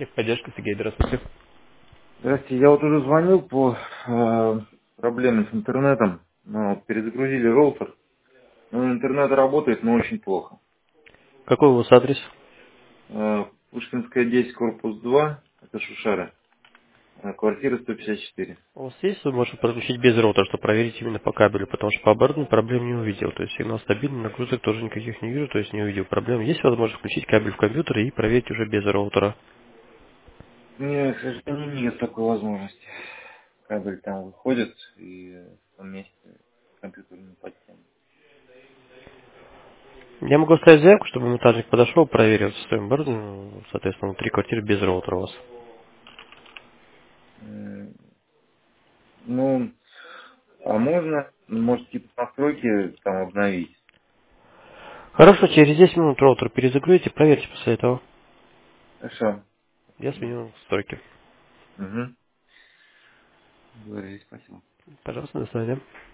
Техподдержка, Сергей, здравствуйте. Здравствуйте, я вот уже звонил по проблеме с интернетом. Ну, вот перезагрузили роутер. Ну, интернет работает, но очень плохо. Какой у вас адрес? Пушкинская 10, корпус 2, это Шушара, квартира 154. У вас есть возможность подключить без роутера, чтобы проверить именно по кабелю, потому что по оборудованию проблем не увидел. То есть сигнал стабильный, нагрузок тоже никаких не вижу, то есть не увидел проблем. Есть возможность включить кабель в компьютер и проверить уже без роутера. Нет, к сожалению, нет такой возможности. Кабель там выходит, и в том месте компьютер не подтянет. Я могу оставить заявку, чтобы монтажник подошел, проверил состояние оборудования, соответственно, внутри квартиры без роутера у вас. М, Ну, а можно, может, какие-то настройки там обновить? Хорошо, через 10 минут роутер перезагрузите, проверьте после этого. Хорошо. Я Спасибо. сменю настройки. Угу. Говори, спасибо. Пожалуйста, до свидания.